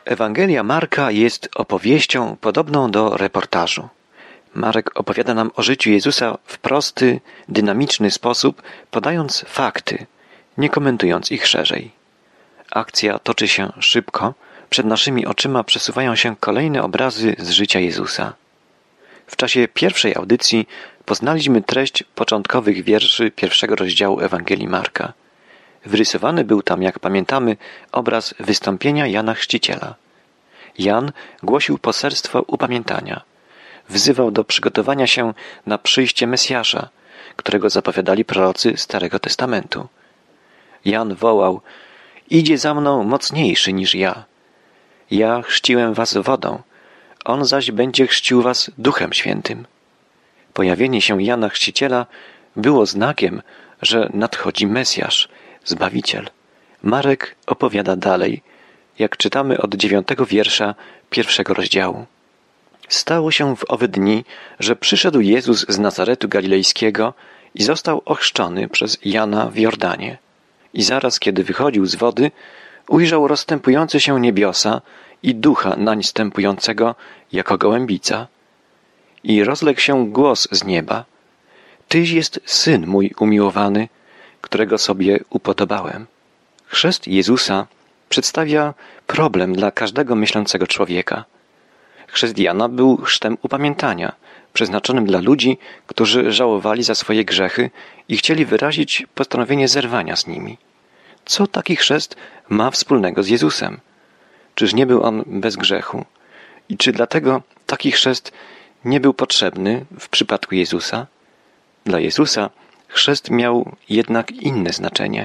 Ewangelia Marka jest opowieścią podobną do reportażu. Marek opowiada nam o życiu Jezusa w prosty, dynamiczny sposób, podając fakty, nie komentując ich szerzej. Akcja toczy się szybko, przed naszymi oczyma przesuwają się kolejne obrazy z życia Jezusa. W czasie pierwszej audycji poznaliśmy treść początkowych wierszy pierwszego rozdziału Ewangelii Marka. Wyrysowany był tam, jak pamiętamy, obraz wystąpienia Jana Chrzciciela. Jan głosił poselstwo upamiętania. Wzywał do przygotowania się na przyjście Mesjasza, którego zapowiadali prorocy Starego Testamentu. Jan wołał: „Idzie za mną mocniejszy niż ja. Ja chrzciłem was wodą, on zaś będzie chrzcił was Duchem Świętym”. Pojawienie się Jana Chrzciciela było znakiem, że nadchodzi Mesjasz, Zbawiciel. Marek opowiada dalej, jak czytamy od 9 wiersza pierwszego rozdziału. Stało się w owe dni, że przyszedł Jezus z Nazaretu Galilejskiego i został ochrzczony przez Jana w Jordanie. I zaraz, kiedy wychodził z wody, ujrzał rozstępujące się niebiosa i Ducha nań stępującego jako gołębica. I rozległ się głos z nieba: „Tyś jest Syn mój umiłowany, którego sobie upodobałem”. Chrzest Jezusa przedstawia problem dla każdego myślącego człowieka. Chrzest Jana był chrztem upamiętania, przeznaczonym dla ludzi, którzy żałowali za swoje grzechy i chcieli wyrazić postanowienie zerwania z nimi. Co taki chrzest ma wspólnego z Jezusem? Czyż nie był on bez grzechu? I czy dlatego taki chrzest nie był potrzebny w przypadku Jezusa? Dla Jezusa chrzest miał jednak inne znaczenie.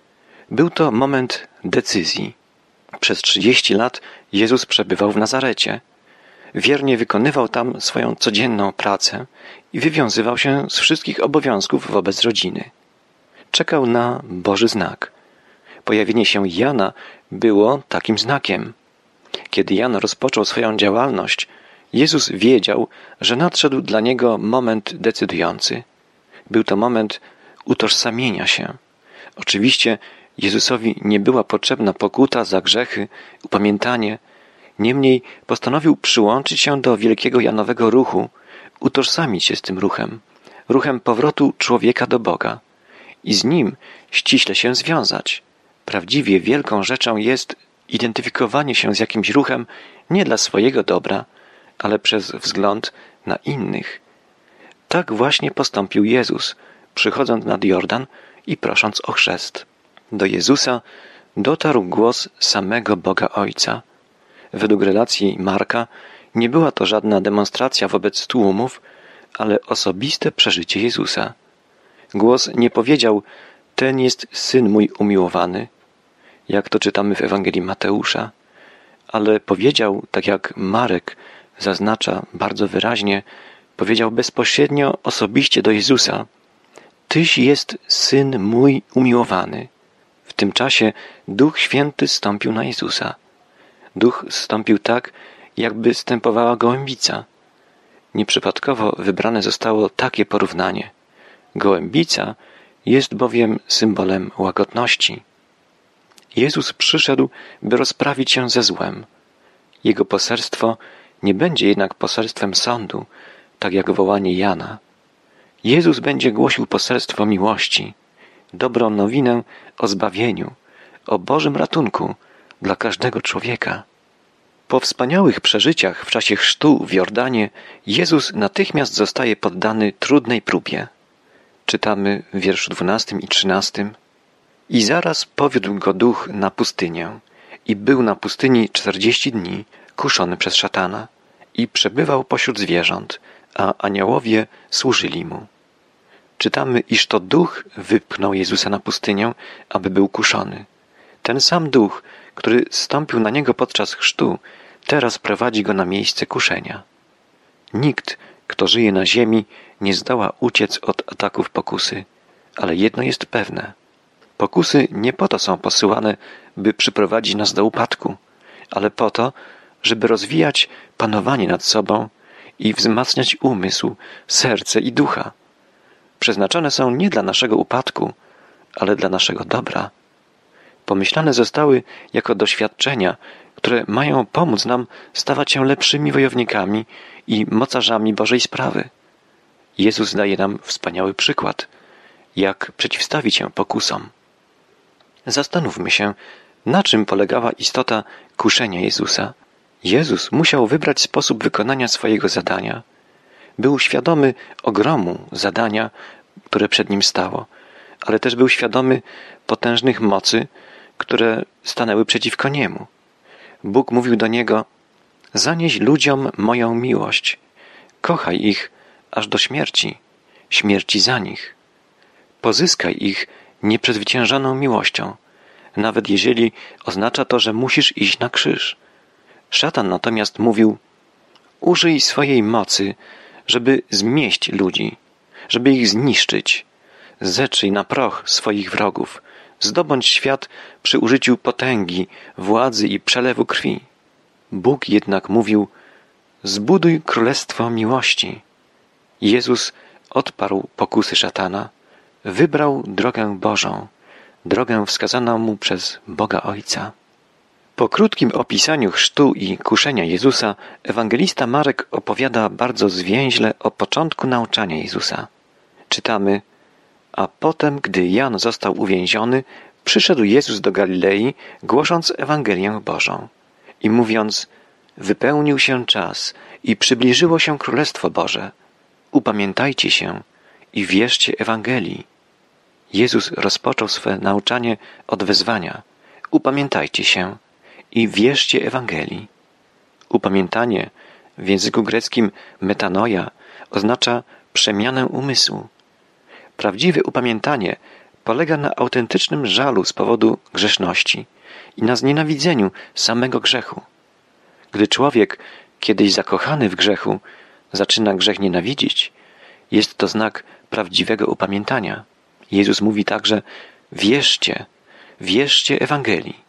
Był to moment decyzji. Przez 30 lat Jezus przebywał w Nazarecie. Wiernie wykonywał tam swoją codzienną pracę i wywiązywał się z wszystkich obowiązków wobec rodziny. Czekał na Boży znak. Pojawienie się Jana było takim znakiem. Kiedy Jan rozpoczął swoją działalność, Jezus wiedział, że nadszedł dla niego moment decydujący. Był to moment utożsamienia się. Oczywiście Jezusowi nie była potrzebna pokuta za grzechy, upamiętanie. Niemniej postanowił przyłączyć się do wielkiego Janowego ruchu, utożsamić się z tym ruchem powrotu człowieka do Boga i z nim ściśle się związać. Prawdziwie wielką rzeczą jest identyfikowanie się z jakimś ruchem nie dla swojego dobra, ale przez wzgląd na innych. Tak właśnie postąpił Jezus, przychodząc nad Jordan i prosząc o chrzest. Do Jezusa dotarł głos samego Boga Ojca. Według relacji Marka nie była to żadna demonstracja wobec tłumów, ale osobiste przeżycie Jezusa. Głos nie powiedział: „Ten jest Syn mój umiłowany”, jak to czytamy w Ewangelii Mateusza, ale powiedział, tak jak Marek zaznacza bardzo wyraźnie, powiedział bezpośrednio, osobiście do Jezusa: „Tyś jest Syn mój umiłowany”. W tym czasie Duch Święty zstąpił na Jezusa. Duch zstąpił tak, jakby stępowała gołębica. Nieprzypadkowo wybrane zostało takie porównanie. Gołębica jest bowiem symbolem łagodności. Jezus przyszedł, by rozprawić się ze złem. Jego poselstwo nie będzie jednak poselstwem sądu, tak jak wołanie Jana. Jezus będzie głosił poselstwo miłości, dobrą nowinę o zbawieniu, o Bożym ratunku dla każdego człowieka. Po wspaniałych przeżyciach w czasie chrztu w Jordanie Jezus natychmiast zostaje poddany trudnej próbie. Czytamy w wierszu 12 i 13. „I zaraz powiódł go Duch na pustynię i był na pustyni 40 dni, kuszony przez szatana i przebywał pośród zwierząt, a aniołowie służyli mu”. Czytamy, iż to Duch wypchnął Jezusa na pustynię, aby był kuszony. Ten sam Duch, który zstąpił na niego podczas chrztu, teraz prowadzi go na miejsce kuszenia. Nikt, kto żyje na ziemi, nie zdoła uciec od ataków pokusy, ale jedno jest pewne. Pokusy nie po to są posyłane, by przyprowadzić nas do upadku, ale po to, żeby rozwijać panowanie nad sobą i wzmacniać umysł, serce i ducha. Przeznaczone są nie dla naszego upadku, ale dla naszego dobra. pomyślane zostały jako doświadczenia, które mają pomóc nam stawać się lepszymi wojownikami i mocarzami Bożej sprawy. Jezus daje nam wspaniały przykład, jak przeciwstawić się pokusom. Zastanówmy się, na czym polegała istota kuszenia Jezusa. Jezus musiał wybrać sposób wykonania swojego zadania. Był świadomy ogromu zadania, które przed nim stało, ale też był świadomy potężnych mocy, które stanęły przeciwko niemu. Bóg mówił do niego: zanieś ludziom moją miłość, kochaj ich aż do śmierci, śmierci za nich. Pozyskaj ich nieprzezwyciężoną miłością, nawet jeżeli oznacza to, że musisz iść na krzyż. Szatan natomiast mówił: użyj swojej mocy, żeby zmieść ludzi, żeby ich zniszczyć. Zetrzyj na proch swoich wrogów, zdobądź świat przy użyciu potęgi, władzy i przelewu krwi. Bóg jednak mówił: zbuduj królestwo miłości. Jezus odparł pokusy szatana, wybrał drogę Bożą, drogę wskazaną mu przez Boga Ojca. Po krótkim opisaniu chrztu i kuszenia Jezusa, ewangelista Marek opowiada bardzo zwięźle o początku nauczania Jezusa. Czytamy: a potem, gdy Jan został uwięziony, przyszedł Jezus do Galilei, głosząc Ewangelię Bożą i mówiąc: wypełnił się czas i przybliżyło się Królestwo Boże. Upamiętajcie się i wierzcie Ewangelii. Jezus rozpoczął swe nauczanie od wezwania: upamiętajcie się i wierzcie Ewangelii. Upamiętanie w języku greckim metanoia oznacza przemianę umysłu. Prawdziwe upamiętanie polega na autentycznym żalu z powodu grzeszności i na znienawidzeniu samego grzechu. Gdy człowiek, kiedyś zakochany w grzechu, zaczyna grzech nienawidzić, jest to znak prawdziwego upamiętania. Jezus mówi także: wierzcie Ewangelii.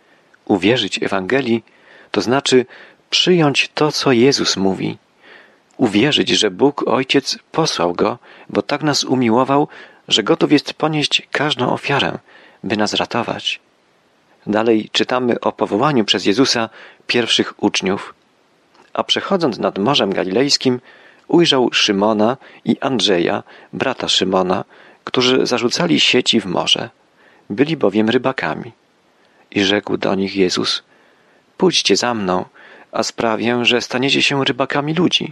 Uwierzyć Ewangelii to znaczy przyjąć to, co Jezus mówi. Uwierzyć, że Bóg Ojciec posłał Go, bo tak nas umiłował, że gotów jest ponieść każdą ofiarę, by nas ratować. Dalej czytamy o powołaniu przez Jezusa pierwszych uczniów. A przechodząc nad Morzem Galilejskim, ujrzał Szymona i Andrzeja, brata Szymona, którzy zarzucali sieci w morze. Byli bowiem rybakami. I rzekł do nich Jezus: pójdźcie za mną, a sprawię, że staniecie się rybakami ludzi.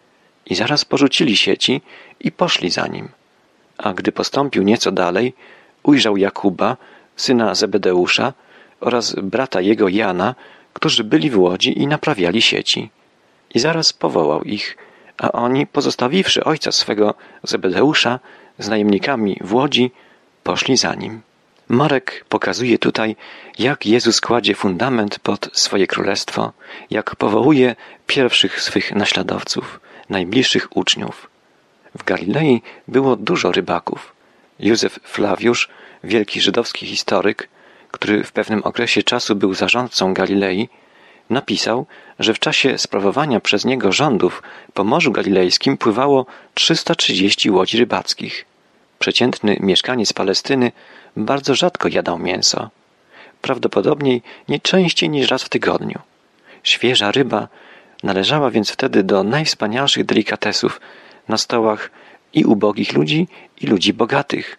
I zaraz porzucili sieci i poszli za nim. A gdy postąpił nieco dalej, ujrzał Jakuba, syna Zebedeusza, oraz brata jego Jana, którzy byli w łodzi i naprawiali sieci. I zaraz powołał ich, a oni, pozostawiwszy ojca swego Zebedeusza z najemnikami w łodzi, poszli za nim. Marek pokazuje tutaj, jak Jezus kładzie fundament pod swoje królestwo, jak powołuje pierwszych swych naśladowców, najbliższych uczniów. W Galilei było dużo rybaków. Józef Flawiusz, wielki żydowski historyk, który w pewnym okresie czasu był zarządcą Galilei, napisał, że w czasie sprawowania przez niego rządów po Morzu Galilejskim pływało 330 łodzi rybackich. Przeciętny mieszkaniec Palestyny bardzo rzadko jadał mięso. Prawdopodobnie nie częściej niż raz w tygodniu. Świeża ryba należała więc wtedy do najwspanialszych delikatesów na stołach i ubogich ludzi, i ludzi bogatych.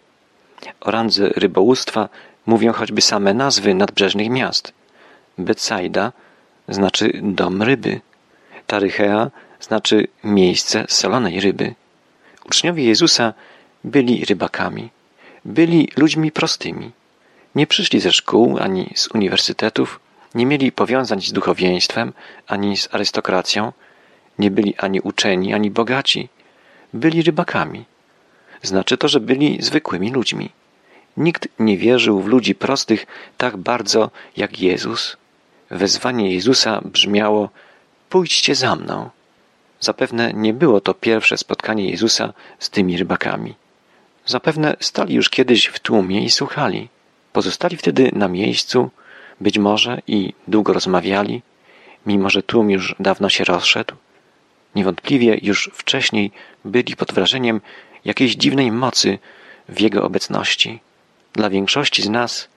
O randze rybołówstwa mówią choćby same nazwy nadbrzeżnych miast. Betsaida znaczy dom ryby. Tarychea znaczy miejsce solonej ryby. Uczniowie Jezusa byli rybakami. Byli ludźmi prostymi. Nie przyszli ze szkół ani z uniwersytetów, nie mieli powiązań z duchowieństwem ani z arystokracją, nie byli ani uczeni, ani bogaci. Byli rybakami. Znaczy to, że byli zwykłymi ludźmi. Nikt nie wierzył w ludzi prostych tak bardzo jak Jezus. Wezwanie Jezusa brzmiało: pójdźcie za mną. Zapewne nie było to pierwsze spotkanie Jezusa z tymi rybakami. Zapewne stali już kiedyś w tłumie i słuchali. Pozostali wtedy na miejscu, być może i długo rozmawiali, mimo że tłum już dawno się rozszedł. Niewątpliwie już wcześniej byli pod wrażeniem jakiejś dziwnej mocy w Jego obecności. Dla większości z nas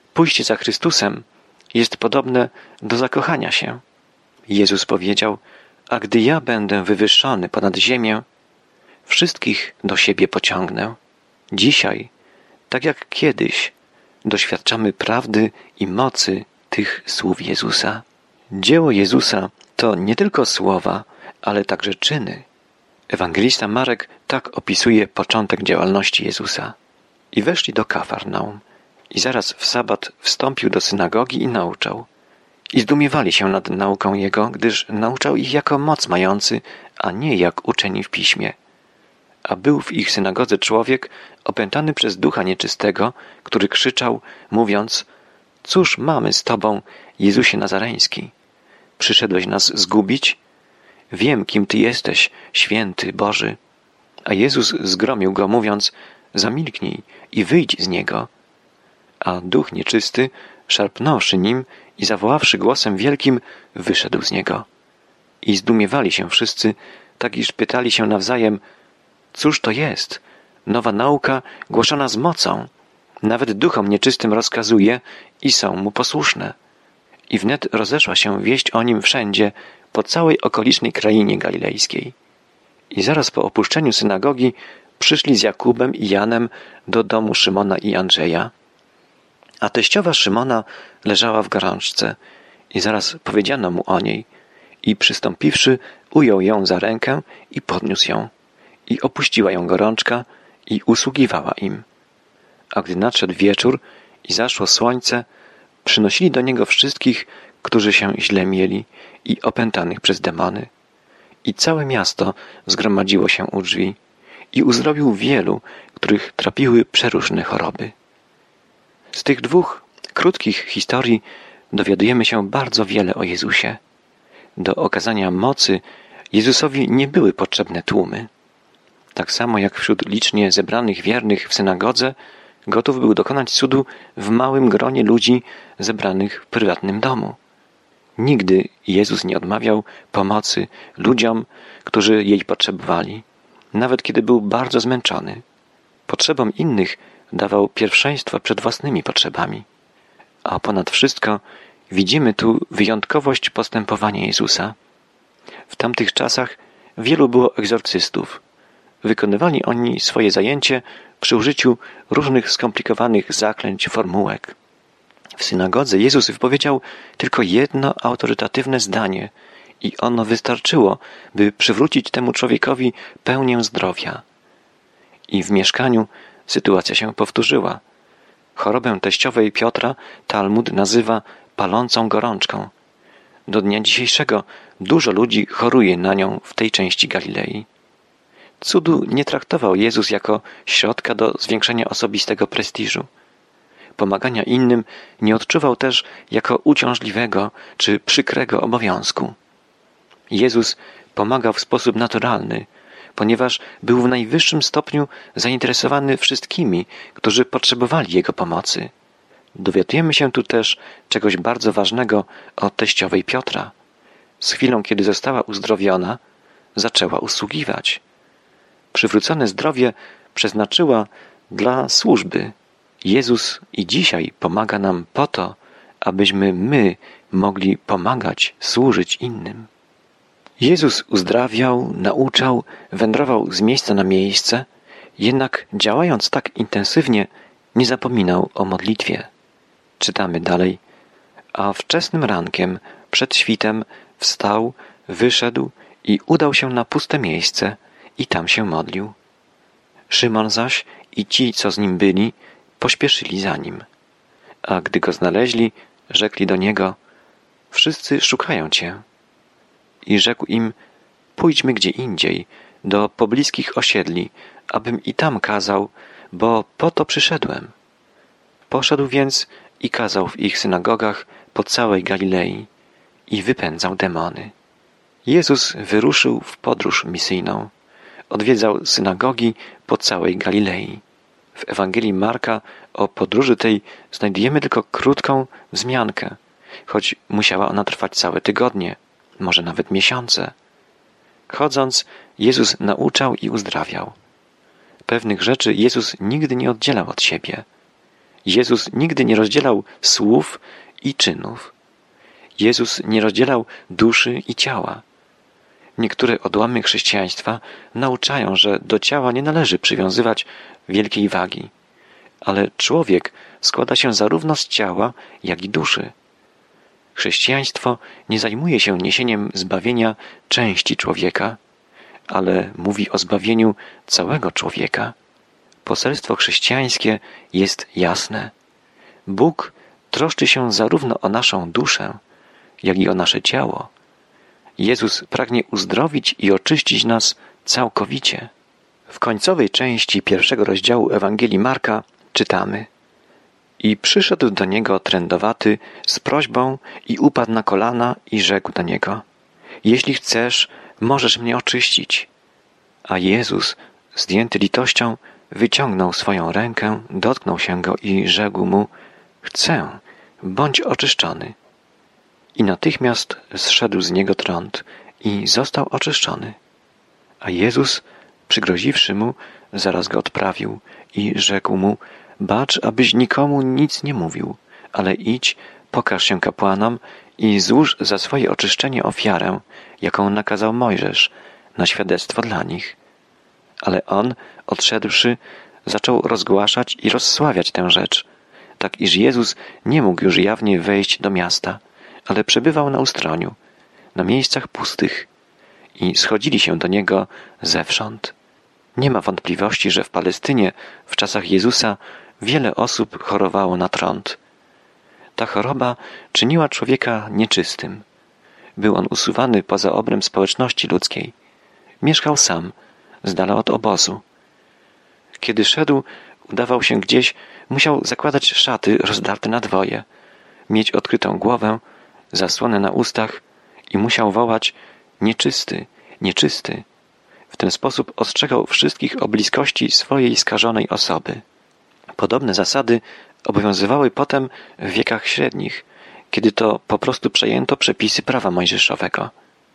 Pójście za Chrystusem jest podobne do zakochania się. Jezus powiedział: a gdy ja będę wywyższony ponad ziemię, wszystkich do siebie pociągnę. Dzisiaj, tak jak kiedyś, doświadczamy prawdy i mocy tych słów Jezusa. Dzieło Jezusa to nie tylko słowa, ale także czyny. Ewangelista Marek tak opisuje początek działalności Jezusa. I weszli do Kafarnaum. I zaraz w sabat wstąpił do synagogi i nauczał. I zdumiewali się nad nauką Jego, gdyż nauczał ich jako moc mający, a nie jak uczeni w piśmie. A był w ich synagodze człowiek opętany przez ducha nieczystego, który krzyczał, mówiąc: cóż mamy z Tobą, Jezusie Nazareński? Przyszedłeś nas zgubić? Wiem, kim Ty jesteś, święty Boży. A Jezus zgromił go, mówiąc: zamilknij i wyjdź z niego. A duch nieczysty, szarpnąwszy nim i zawoławszy głosem wielkim, wyszedł z niego. I zdumiewali się wszyscy, tak iż pytali się nawzajem: cóż to jest? Nowa nauka głoszona z mocą. Nawet duchom nieczystym rozkazuje i są mu posłuszne. I wnet rozeszła się wieść o nim wszędzie, po całej okolicznej krainie galilejskiej. I zaraz po opuszczeniu synagogi przyszli z Jakubem i Janem do domu Szymona i Andrzeja. A teściowa Szymona leżała w gorączce i zaraz powiedziano mu o niej. I przystąpiwszy, ujął ją za rękę i podniósł ją. I opuściła ją gorączka i usługiwała im. A gdy nadszedł wieczór i zaszło słońce, przynosili do niego wszystkich, którzy się źle mieli i opętanych przez demony. I całe miasto zgromadziło się u drzwi i uzdrowił wielu, których trapiły przeróżne choroby. Z tych dwóch krótkich historii dowiadujemy się bardzo wiele o Jezusie. Do okazania mocy Jezusowi nie były potrzebne tłumy. Tak samo jak wśród licznie zebranych wiernych w synagodze, gotów był dokonać cudu w małym gronie ludzi zebranych w prywatnym domu. Nigdy Jezus nie odmawiał pomocy ludziom, którzy jej potrzebowali, nawet kiedy był bardzo zmęczony. Potrzebom innych dawał pierwszeństwo przed własnymi potrzebami. A ponad wszystko widzimy tu wyjątkowość postępowania Jezusa. W tamtych czasach wielu było egzorcystów. Wykonywali oni swoje zajęcie przy użyciu różnych skomplikowanych zaklęć, formułek. W synagodze Jezus wypowiedział tylko jedno autorytatywne zdanie i ono wystarczyło, by przywrócić temu człowiekowi pełnię zdrowia. I w mieszkaniu sytuacja się powtórzyła. Chorobę teściowej Piotra Talmud nazywa palącą gorączką. Do dnia dzisiejszego dużo ludzi choruje na nią w tej części Galilei. Cudu nie traktował Jezus jako środka do zwiększenia osobistego prestiżu. Pomagania innym nie odczuwał też jako uciążliwego czy przykrego obowiązku. Jezus pomagał w sposób naturalny, ponieważ był w najwyższym stopniu zainteresowany wszystkimi, którzy potrzebowali Jego pomocy. Dowiadujemy się tu też czegoś bardzo ważnego o teściowej Piotra. Z chwilą, kiedy została uzdrowiona, zaczęła usługiwać. Przywrócone zdrowie przeznaczyła dla służby. Jezus i dzisiaj pomaga nam po to, abyśmy my mogli pomagać, służyć innym. Jezus uzdrawiał, nauczał, wędrował z miejsca na miejsce, jednak działając tak intensywnie, nie zapominał o modlitwie. Czytamy dalej. A wczesnym rankiem, przed świtem, wstał, wyszedł i udał się na puste miejsce i tam się modlił. Szymon zaś i ci, co z nim byli, pośpieszyli za nim. A gdy go znaleźli, rzekli do niego: wszyscy szukają cię. I rzekł im: pójdźmy gdzie indziej, do pobliskich osiedli, abym i tam kazał, bo po to przyszedłem. Poszedł więc i kazał w ich synagogach po całej Galilei i wypędzał demony. Jezus wyruszył w podróż misyjną. Odwiedzał synagogi po całej Galilei. W Ewangelii Marka o podróży tej znajdujemy tylko krótką wzmiankę, choć musiała ona trwać całe tygodnie, może nawet miesiące. Chodząc, Jezus nauczał i uzdrawiał. Pewnych rzeczy Jezus nigdy nie oddzielał od siebie. Jezus nigdy nie rozdzielał słów i czynów. Jezus nie rozdzielał duszy i ciała. Niektóre odłamy chrześcijaństwa nauczają, że do ciała nie należy przywiązywać wielkiej wagi, ale człowiek składa się zarówno z ciała, jak i duszy. Chrześcijaństwo nie zajmuje się niesieniem zbawienia części człowieka, ale mówi o zbawieniu całego człowieka. Poselstwo chrześcijańskie jest jasne. Bóg troszczy się zarówno o naszą duszę, jak i o nasze ciało. Jezus pragnie uzdrowić i oczyścić nas całkowicie. W końcowej części 1 rozdziału Ewangelii Marka czytamy: I przyszedł do niego trędowaty z prośbą i upadł na kolana i rzekł do niego: Jeśli chcesz, możesz mnie oczyścić. A Jezus, zdjęty litością, wyciągnął swoją rękę, dotknął się go i rzekł mu: Chcę, bądź oczyszczony. I natychmiast zszedł z niego trąd i został oczyszczony. A Jezus, przygroziwszy mu, zaraz go odprawił i rzekł mu: Bacz, abyś nikomu nic nie mówił, ale idź, pokaż się kapłanom i złóż za swoje oczyszczenie ofiarę, jaką nakazał Mojżesz, na świadectwo dla nich. Ale on, odszedłszy, zaczął rozgłaszać i rozsławiać tę rzecz, tak iż Jezus nie mógł już jawnie wejść do miasta, ale przebywał na ustroniu, na miejscach pustych, i schodzili się do niego zewsząd. Nie ma wątpliwości, że w Palestynie w czasach Jezusa wiele osób chorowało na trąd. Ta choroba czyniła człowieka nieczystym. Był on usuwany poza obręb społeczności ludzkiej. Mieszkał sam, z dala od obozu. Kiedy szedł, udawał się gdzieś, musiał zakładać szaty rozdarte na dwoje, mieć odkrytą głowę, zasłonę na ustach i musiał wołać: nieczysty, nieczysty. W ten sposób ostrzegał wszystkich o bliskości swojej skażonej osoby. Podobne zasady obowiązywały potem w wiekach średnich, kiedy to po prostu przejęto przepisy prawa mojżeszowego.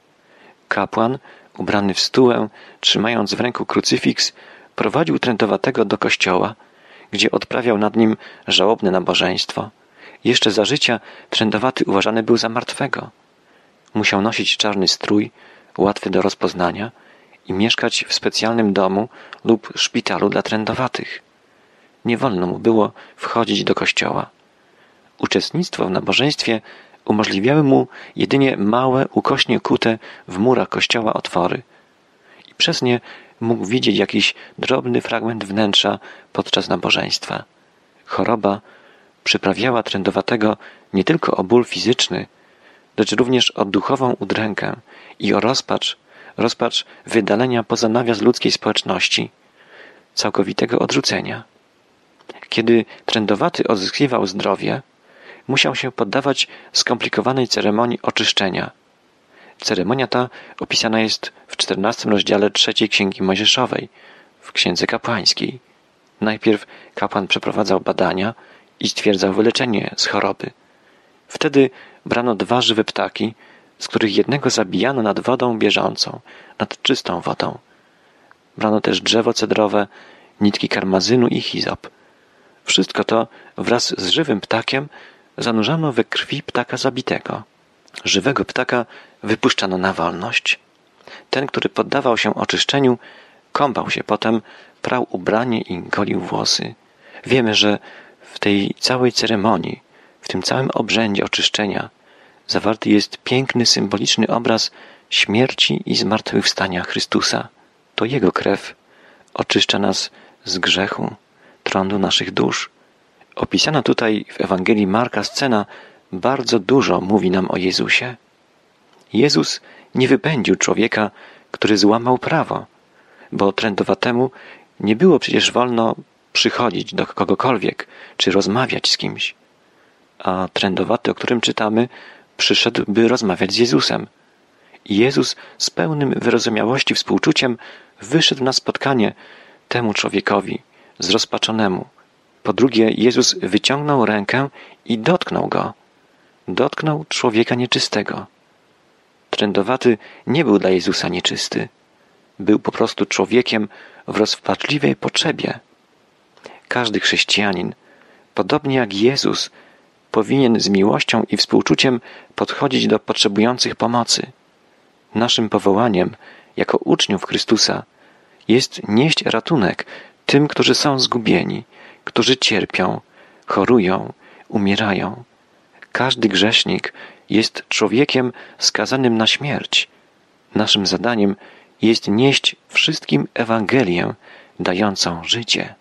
Kapłan, ubrany w stułę, trzymając w ręku krucyfiks, prowadził trędowatego do kościoła, gdzie odprawiał nad nim żałobne nabożeństwo. Jeszcze za życia trędowaty uważany był za martwego. Musiał nosić czarny strój, łatwy do rozpoznania, i mieszkać w specjalnym domu lub szpitalu dla trędowatych. Nie wolno mu było wchodzić do kościoła. Uczestnictwo w nabożeństwie umożliwiały mu jedynie małe, ukośnie kute w murach kościoła otwory i przez nie mógł widzieć jakiś drobny fragment wnętrza podczas nabożeństwa. Choroba przyprawiała trędowatego nie tylko o ból fizyczny, lecz również o duchową udrękę i o rozpacz wydalenia poza nawias ludzkiej społeczności, całkowitego odrzucenia. Kiedy trędowaty odzyskiwał zdrowie, musiał się poddawać skomplikowanej ceremonii oczyszczenia. Ceremonia ta opisana jest w 14 rozdziale 3 Księgi Mojżeszowej, w Księdze Kapłańskiej. Najpierw kapłan przeprowadzał badania i stwierdzał wyleczenie z choroby. Wtedy brano 2 żywe ptaki, z których jednego zabijano nad wodą bieżącą, nad czystą wodą. Brano też drzewo cedrowe, nitki karmazynu i hizop. Wszystko to wraz z żywym ptakiem zanurzano we krwi ptaka zabitego. Żywego ptaka wypuszczano na wolność. Ten, który poddawał się oczyszczeniu, kąpał się potem, prał ubranie i golił włosy. Wiemy, że w tej całej ceremonii, w tym całym obrzędzie oczyszczenia zawarty jest piękny, symboliczny obraz śmierci i zmartwychwstania Chrystusa. To Jego krew oczyszcza nas z grzechu, trądu naszych dusz. Opisana tutaj w Ewangelii Marka scena bardzo dużo mówi nam o Jezusie. Jezus nie wypędził człowieka, który złamał prawo, bo trędowatemu nie było przecież wolno przychodzić do kogokolwiek, czy rozmawiać z kimś. A trędowaty, o którym czytamy, przyszedł, by rozmawiać z Jezusem. I Jezus z pełnym wyrozumiałości współczuciem wyszedł na spotkanie temu człowiekowi, zrozpaczonemu. Po drugie, Jezus wyciągnął rękę i dotknął go. Dotknął człowieka nieczystego. Trędowaty nie był dla Jezusa nieczysty. Był po prostu człowiekiem w rozpaczliwej potrzebie. Każdy chrześcijanin podobnie jak Jezus, powinien z miłością i współczuciem podchodzić do potrzebujących pomocy. Naszym powołaniem, jako uczniów Chrystusa, jest nieść ratunek tym, którzy są zgubieni, którzy cierpią, chorują, umierają. Każdy grzesznik jest człowiekiem skazanym na śmierć. Naszym zadaniem jest nieść wszystkim Ewangelię dającą życie.